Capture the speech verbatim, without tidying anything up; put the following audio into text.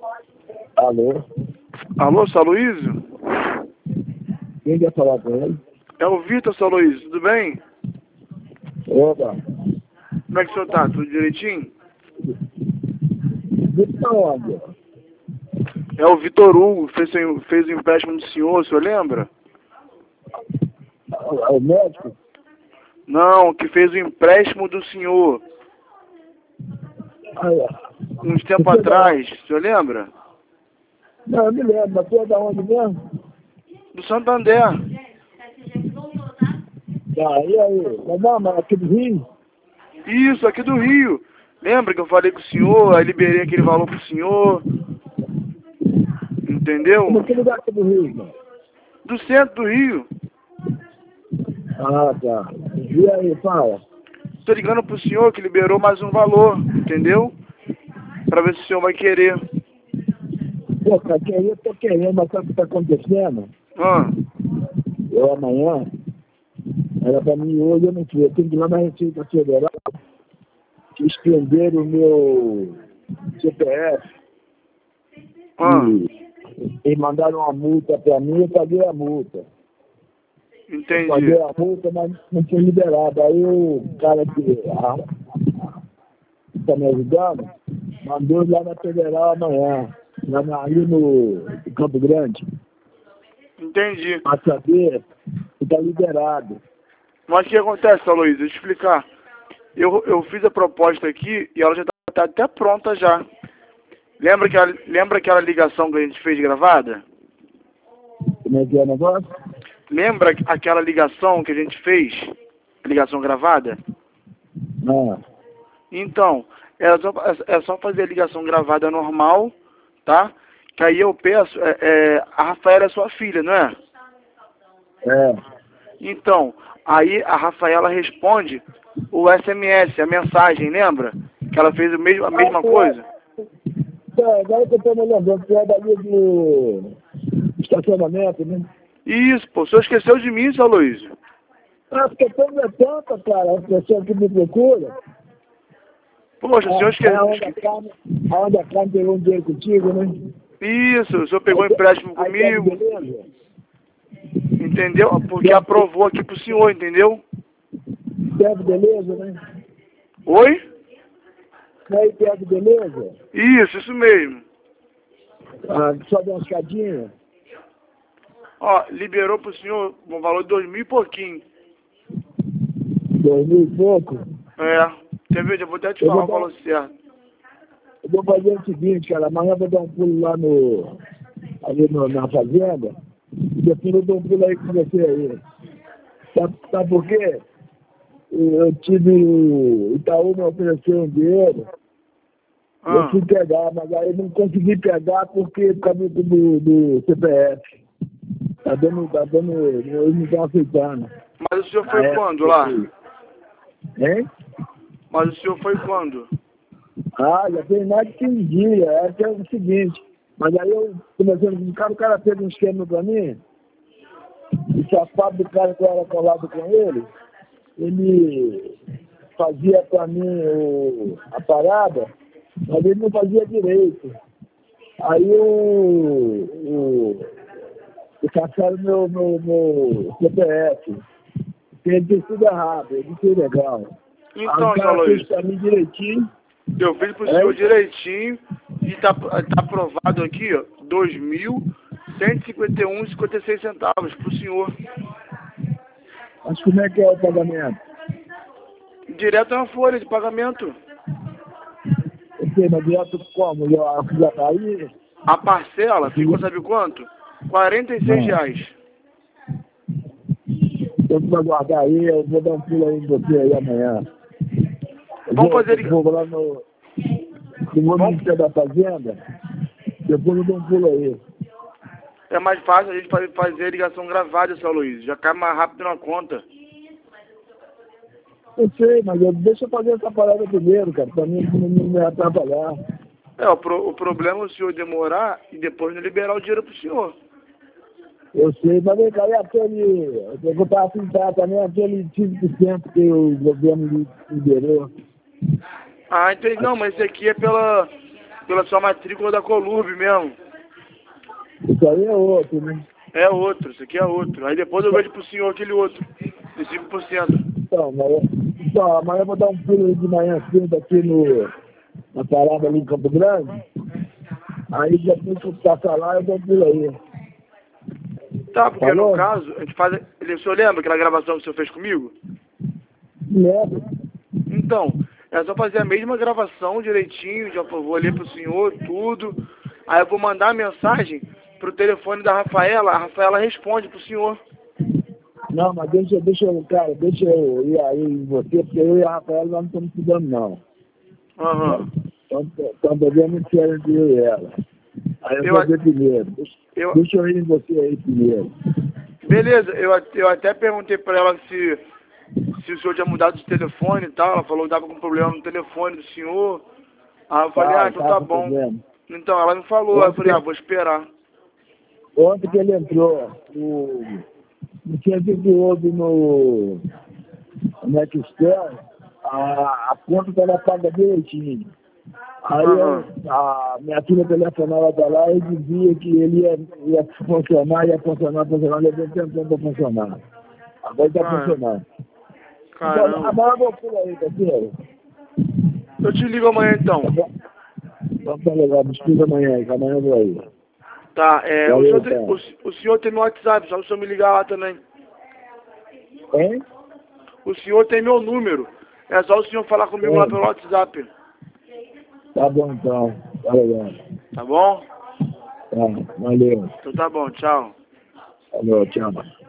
Alô? Alô, seu Aloysio? Quem quer falar com ele? É o Vitor, seu Aloysio, tudo bem? Opa. Como é que o senhor tá? Tudo direitinho? Vitor tá onde? É o Vitor Hugo, fez, fez o empréstimo do senhor, o senhor lembra? É o médico? Não, que fez o empréstimo do senhor, Ah, é. uns tempo Você é da atrás, onde? o senhor lembra? Não, eu me lembro, mas você é da onde mesmo? Do Santander. Tá, e aí? Mas não, mas aqui do Rio? Isso, aqui do Rio. Lembra que eu falei com o senhor, aí liberei aquele valor pro senhor? Entendeu? Como que lugar aqui do Rio, mano? Do centro do Rio. Ah, tá. E aí, fala? Tô ligando pro senhor que liberou mais um valor, entendeu? Pra ver se o senhor vai querer. Pô, cara, que aí eu tô querendo, mas sabe o que tá acontecendo? Ah, Eu amanhã, era pra mim hoje, eu não fui. Eu tenho que ir lá na Receita Federal, que estenderam o meu C P F ah, e, e mandaram uma multa pra mim, eu paguei a multa. Eu paguei entendi. a multa, mas não foi liberado. Aí o cara que está me ajudando mandou ir lá na Federal amanhã, lá na, ali no Campo Grande, Entendi. para saber se está liberado. Mas o que acontece, Aloysio? Deixa eu explicar. Eu, eu fiz a proposta aqui e ela já tá, tá até pronta já. Lembra aquela, lembra aquela ligação que a gente fez gravada? Como é que é o negócio? Lembra aquela ligação que a gente fez? Ligação gravada? Ah, Então, é só, é só fazer a ligação gravada normal, tá? Que aí eu peço, é, é, a Rafaela é sua filha, não é? é. Então, aí a Rafaela responde o S M S, a mensagem, lembra? Que ela fez o mesmo, a Ah, mesma tu é, coisa? é, agora que eu estou me lembrando, tu é dali do estacionamento, né? Isso, pô, o senhor esqueceu de mim, seu Aloysio. Ah, porque todo é tanta, cara, as pessoas que me procuram. Poxa, o senhor É, é onde a esqueceu. carne, aonde a carne pegou um dinheiro contigo, né? Isso, o senhor pegou Aí, um empréstimo aí pega comigo, beleza? entendeu? Porque Pega, aprovou aqui pro senhor, entendeu? pega beleza, né? Oi? Aí pega beleza? Isso, isso mesmo. Ah, só deu uma escadinha? Ó, liberou pro senhor um valor de dois mil e pouquinho. Dois mil e pouco? É, quer ver? Eu vou até te Eu falar vou, o dar, valor certo. eu vou fazer o seguinte, cara, amanhã eu vou dar um pulo lá no, ali no, na fazenda, e depois eu dou um pulo aí com você aí. Sabe, sabe por quê? Eu tive, o Itaú me ofereceu um dinheiro, eu Ah, fui pegar, mas aí não consegui pegar porque por causa do, do, do C P F. Tá dando, tá dando, eles não estão aceitando. mas o senhor Na foi época quando que eu lá? fui. Hein? Mas o senhor foi quando? Ah, já tem mais de quinze dias. É que é o seguinte. Mas aí eu comecei a brincar, o cara fez um esquema pra mim, e o safado do cara que eu era colado com ele, ele fazia pra mim o, a parada, mas ele não fazia direito. Aí o, o, o caçaram meu, meu, meu C P F. Ele fez tudo errado, ele não fez legal. Aí o Então, seu cara fez Aloysio, pra mim direitinho. eu fiz pro É, senhor direitinho e tá, tá aprovado aqui, ó, dois mil cento e cinquenta e um e cinquenta e seis centavos pro senhor. mas como é que é o pagamento? Direto na folha de pagamento. Eu sei, mas direto como? Eu já tá aí? A parcela ficou, sabe quanto? quarenta e seis Não. reais. Eu vou aguardar aí, eu vou dar um pulo aí em você aí amanhã. Eu Vamos vou, fazer... eu vou lá no, eu vou no Vamos, Ministério da Fazenda, depois eu dou um pulo aí. é mais fácil a gente fa- fazer a ligação gravada, seu Aloysio. Já cai mais rápido na conta. Eu sei, mas eu, deixa eu fazer essa parada primeiro, cara, pra mim não, não me atrapalhar. É, o, pro, o problema é o senhor demorar e depois não liberar o dinheiro pro senhor. Eu sei, mas vem cá, e aquele, eu vou estar pintar também, aquele cinco por cento que o governo li- liberou. Ah, entendi. Não, mas esse aqui é pela... pela sua matrícula da Colurb mesmo. Isso aí é outro, né? É outro, isso aqui é outro. Aí depois eu vejo pro senhor aquele outro, de cinco por cento. Então, amanhã, então, amanhã eu vou dar um pulo de manhã cedo aqui no, na parada ali em Campo Grande. Aí depois que eu passar lá, eu dou um pulo aí. Tá, porque Falou? no caso, a gente faz... O senhor lembra aquela gravação que o senhor fez comigo? Lembro. Então, é só fazer a mesma gravação direitinho, já vou ler pro senhor, tudo. Aí eu vou mandar a mensagem pro telefone da Rafaela, a Rafaela responde pro senhor. Não, mas deixa, deixa eu, cara, deixa eu ir aí em você, porque eu e a Rafaela não estamos se dando, não. Aham. Estão devendo diferente entre eu e ela. Aí eu, Eu vou a- ver primeiro. Deixa Eu... deixa eu ir em você aí primeiro. Beleza, eu, a- eu até perguntei pra ela se, se o senhor tinha mudado de telefone e tal. Ela falou que tava com problema no telefone do senhor. Aí eu falei, Tá, ah, então tá tá com bom. problema. Então ela me falou, aí eu falei, ah, vou esperar. Ontem que ele entrou, o, não tinha que houve no Nextel, a, a conta dela paga direitinho. Aí Aham. eu, a minha filha telefonava pra lá e dizia que ele ia, ia funcionar, ia funcionar, funcionar, levou tempo pra funcionar. Agora tá Cara- funcionando. Então, Caramba. agora eu vou por aí, tá certo? Eu te ligo amanhã então. Tá bom? Então tá legal, me explica amanhã aí, que amanhã eu vou aí. Tá, é, o, Valeu, senhor tem, cara. o, o senhor tem meu WhatsApp, só o senhor me ligar lá também. Hein? O senhor tem meu número. É só o senhor falar comigo lá Hein? pelo WhatsApp. Tá bom então, tá legal. Tá bom? Tá, valeu. Então tá bom, tchau. Falou, tchau.